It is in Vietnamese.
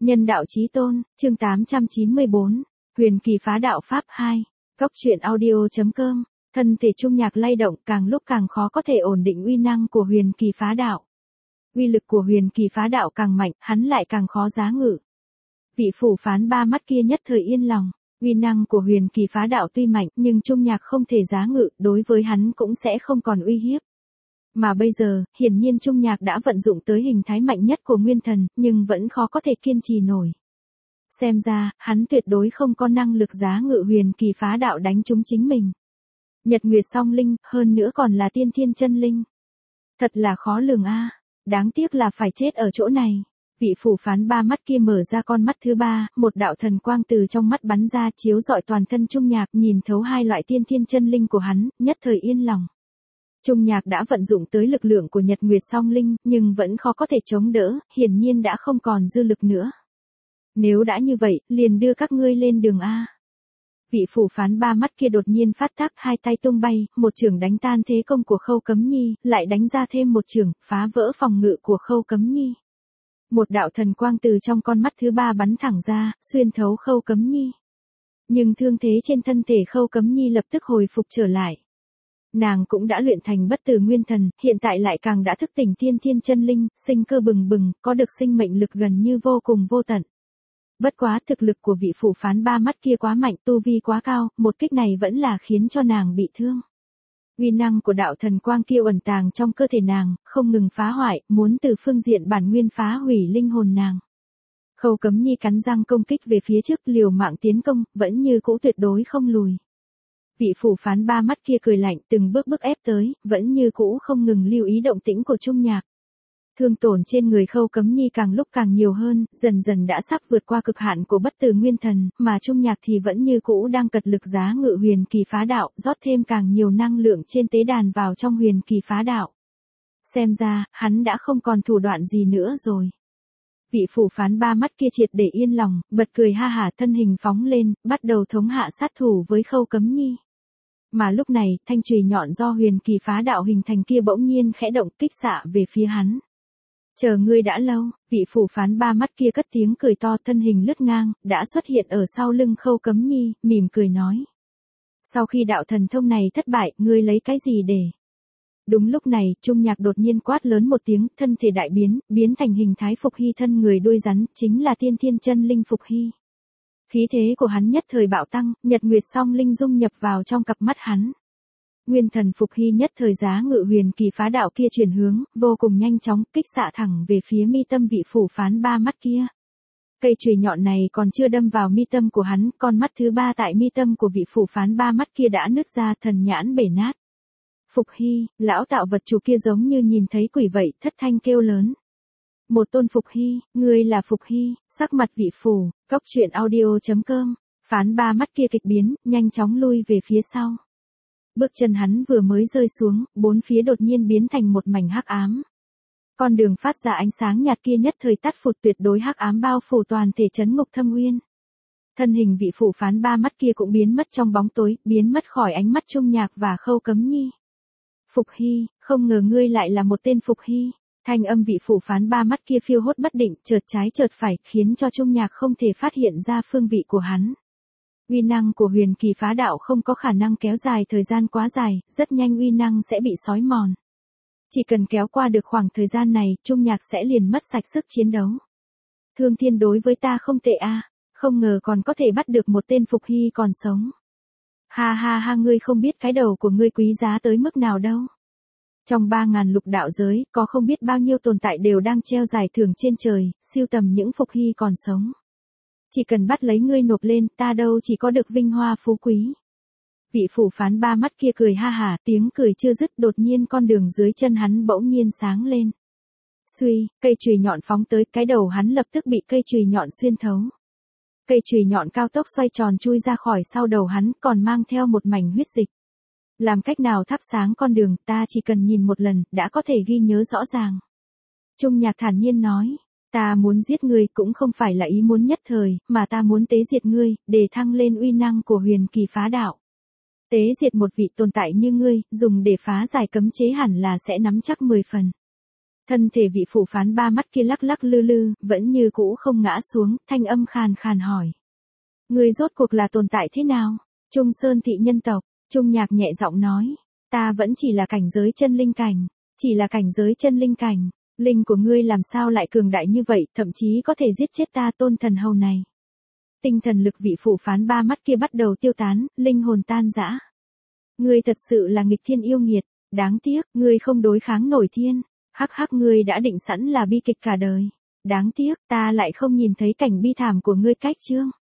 Nhân đạo chí tôn, chương 894, Huyền kỳ phá đạo pháp 2, Cốc truyện audio.com, thân thể Trung Nhạc lay động càng lúc càng khó có thể ổn định uy năng của huyền kỳ phá đạo. Uy lực của huyền kỳ phá đạo càng mạnh, hắn lại càng khó giá ngự. Vị phủ phán ba mắt kia nhất thời yên lòng, uy năng của huyền kỳ phá đạo tuy mạnh nhưng Trung Nhạc không thể giá ngự, đối với hắn cũng sẽ không còn uy hiếp. Mà bây giờ, hiển nhiên Trung Nhạc đã vận dụng tới hình thái mạnh nhất của nguyên thần, nhưng vẫn khó có thể kiên trì nổi. Xem ra, hắn tuyệt đối không có năng lực giá ngự huyền kỳ phá đạo đánh trúng chính mình. Nhật Nguyệt Song Linh, hơn nữa còn là tiên thiên chân linh. Thật là khó lường a, đáng tiếc là phải chết ở chỗ này. Vị phủ phán ba mắt kia mở ra con mắt thứ ba, một đạo thần quang từ trong mắt bắn ra chiếu rọi toàn thân Trung Nhạc, nhìn thấu hai loại tiên thiên chân linh của hắn, nhất thời yên lòng. Trung Nhạc đã vận dụng tới lực lượng của Nhật Nguyệt Song Linh, nhưng vẫn khó có thể chống đỡ, hiển nhiên đã không còn dư lực nữa. Nếu đã như vậy, liền đưa các ngươi lên đường A. Vị phủ phán ba mắt kia đột nhiên phát tác, hai tay tung bay, một chưởng đánh tan thế công của Khâu Cấm Nhi, lại đánh ra thêm một chưởng, phá vỡ phòng ngự của Khâu Cấm Nhi. Một đạo thần quang từ trong con mắt thứ ba bắn thẳng ra, xuyên thấu Khâu Cấm Nhi. Nhưng thương thế trên thân thể Khâu Cấm Nhi lập tức hồi phục trở lại. Nàng cũng đã luyện thành bất tử nguyên thần, hiện tại lại càng đã thức tỉnh tiên thiên chân linh, sinh cơ bừng bừng, có được sinh mệnh lực gần như vô cùng vô tận. Bất quá thực lực của vị phủ phán ba mắt kia quá mạnh, tu vi quá cao, một kích này vẫn là khiến cho nàng bị thương. Uy năng của đạo thần quang kia ẩn tàng trong cơ thể nàng, không ngừng phá hoại, muốn từ phương diện bản nguyên phá hủy linh hồn nàng. Khâu Cấm Nhi cắn răng công kích về phía trước, liều mạng tiến công, vẫn như cũ tuyệt đối không lùi. Vị phủ phán ba mắt kia cười lạnh, từng bước bước ép tới, vẫn như cũ không ngừng lưu ý động tĩnh của Trung Nhạc. Thương tổn trên người Khâu Cấm Nhi càng lúc càng nhiều hơn, dần dần đã sắp vượt qua cực hạn của bất tử nguyên thần, mà Trung Nhạc thì vẫn như cũ đang cật lực giá ngự huyền kỳ phá đạo, rót thêm càng nhiều năng lượng trên tế đàn vào trong huyền kỳ phá đạo. Xem ra, hắn đã không còn thủ đoạn gì nữa rồi. Vị phủ phán ba mắt kia triệt để yên lòng, bật cười ha hả, thân hình phóng lên, bắt đầu thống hạ sát thủ với Khâu Cấm Nhi. Mà lúc này, thanh chùy nhọn do huyền kỳ phá đạo hình thành kia bỗng nhiên khẽ động, kích xạ về phía hắn. Chờ ngươi đã lâu, vị phủ phán ba mắt kia cất tiếng cười to, thân hình lướt ngang, đã xuất hiện ở sau lưng Khâu Cấm Nhi, mỉm cười nói. Sau khi đạo thần thông này thất bại, ngươi lấy cái gì để? Đúng lúc này, Trung Nhạc đột nhiên quát lớn một tiếng, thân thể đại biến, biến thành hình thái Phục Hy thân người đuôi rắn, chính là tiên thiên chân linh Phục Hy. Khí thế của hắn nhất thời bạo tăng, Nhật Nguyệt Song Linh dung nhập vào trong cặp mắt hắn. Nguyên thần Phục Hy nhất thời giá ngự huyền kỳ phá đạo kia chuyển hướng, vô cùng nhanh chóng, kích xạ thẳng về phía mi tâm vị phủ phán ba mắt kia. Cây chùy nhọn này còn chưa đâm vào mi tâm của hắn, con mắt thứ ba tại mi tâm của vị phủ phán ba mắt kia đã nứt ra, thần nhãn bể nát. Phục Hy, lão tạo vật chủ kia giống như nhìn thấy quỷ vậy, thất thanh kêu lớn. Một tôn Phục Hy, ngươi là Phục Hy, sắc mặt vị phủ, Cốc truyện audio.com, phán ba mắt kia kịch biến, nhanh chóng lui về phía sau. Bước chân hắn vừa mới rơi xuống, bốn phía đột nhiên biến thành một mảnh hắc ám. Con đường phát ra ánh sáng nhạt kia nhất thời tắt phụt, tuyệt đối hắc ám bao phủ toàn thể trấn ngục thâm uyên. Thân hình vị phủ phán ba mắt kia cũng biến mất trong bóng tối, biến mất khỏi ánh mắt Trung Nhạc và Khâu Cấm Nhi. Phục Hy, không ngờ ngươi lại là một tên Phục Hy. Thanh âm vị phủ phán ba mắt kia phiêu hốt bất định, chợt trái chợt phải, khiến cho Trung Nhạc không thể phát hiện ra phương vị của hắn. Uy năng của huyền kỳ phá đạo không có khả năng kéo dài thời gian quá dài, rất nhanh uy năng sẽ bị xói mòn. Chỉ cần kéo qua được khoảng thời gian này, Trung Nhạc sẽ liền mất sạch sức chiến đấu. Thương Thiên đối với ta không tệ a, không ngờ còn có thể bắt được một tên Phục Hy còn sống. Ha ha ha, ngươi không biết cái đầu của ngươi quý giá tới mức nào đâu. Trong 3.000 lục đạo giới, có không biết bao nhiêu tồn tại đều đang treo giải thưởng trên trời, siêu tầm những Phục Hy còn sống. Chỉ cần bắt lấy ngươi nộp lên, ta đâu chỉ có được vinh hoa phú quý. Vị phủ phán ba mắt kia cười ha hả, tiếng cười chưa dứt, đột nhiên con đường dưới chân hắn bỗng nhiên sáng lên. Suy, cây chùy nhọn phóng tới, cái đầu hắn lập tức bị cây chùy nhọn xuyên thấu. Cây chùy nhọn cao tốc xoay tròn chui ra khỏi sau đầu hắn, còn mang theo một mảnh huyết dịch. Làm cách nào thắp sáng con đường, ta chỉ cần nhìn một lần, đã có thể ghi nhớ rõ ràng. Trung Nhạc thản nhiên nói. Ta muốn giết ngươi cũng không phải là ý muốn nhất thời, mà ta muốn tế diệt ngươi, để thăng lên uy năng của huyền kỳ phá đạo. Tế diệt một vị tồn tại như ngươi, dùng để phá giải cấm chế hẳn là sẽ nắm chắc 10 phần. Thân thể vị phủ phán ba mắt kia lắc lắc lư lư, vẫn như cũ không ngã xuống, thanh âm khàn khàn hỏi. Người rốt cuộc là tồn tại thế nào? Trung Sơn thị nhân tộc, Trung Nhạc nhẹ giọng nói. Ta vẫn chỉ là cảnh giới chân linh cảnh, chỉ là cảnh giới chân linh cảnh. Linh của ngươi làm sao lại cường đại như vậy, thậm chí có thể giết chết ta tôn thần hầu này. Tinh thần lực vị phủ phán ba mắt kia bắt đầu tiêu tán, linh hồn tan rã. Ngươi thật sự là nghịch thiên yêu nghiệt, đáng tiếc, ngươi không đối kháng nổi thiên. Hắc hắc, ngươi đã định sẵn là bi kịch cả đời. Đáng tiếc, ta lại không nhìn thấy cảnh bi thảm của ngươi cách chương.